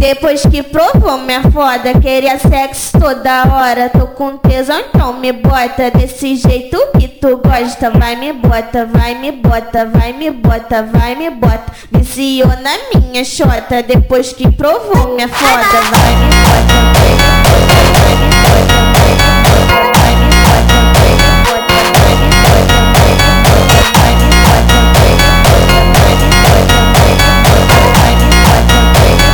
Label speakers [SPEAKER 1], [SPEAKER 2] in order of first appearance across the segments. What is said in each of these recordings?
[SPEAKER 1] Depois que provou minha foda, queria sexo toda hora. Tô com tesão, então me bota desse jeito que tu gosta. Vai me bota, vai me bota, vai me bota, vai me bota. Viciou na minha xota. Depois que provou minha foda, vai me bota, vai me bota, vai me bota, vai me bota, vai me bota, vai me bota, vai me bota, vai me bota, vai me bota, vai me bota, vai me bota, vai me bota, vai me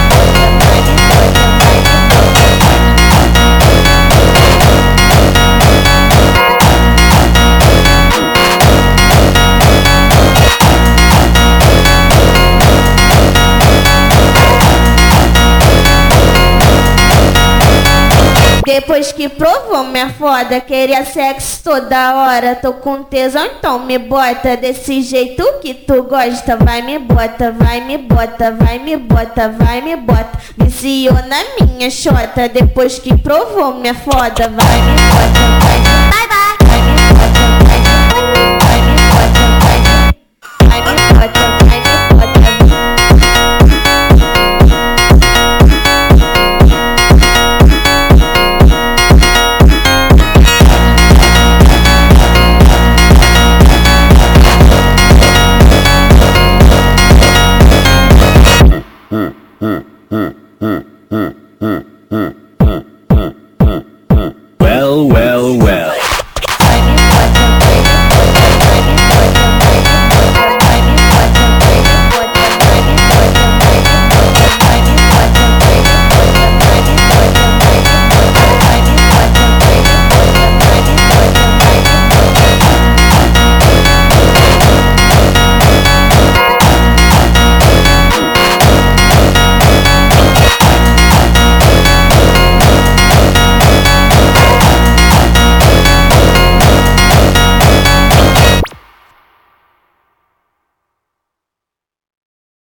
[SPEAKER 1] Depois que provou minha foda, queria sexo toda hora. Tô com tesão, então me bota desse jeito que tu gosta. Vai me bota, vai me bota, vai me bota, vai me bota. Viciou na minha xota. Depois que provou minha foda, vai me bota, vai me bota.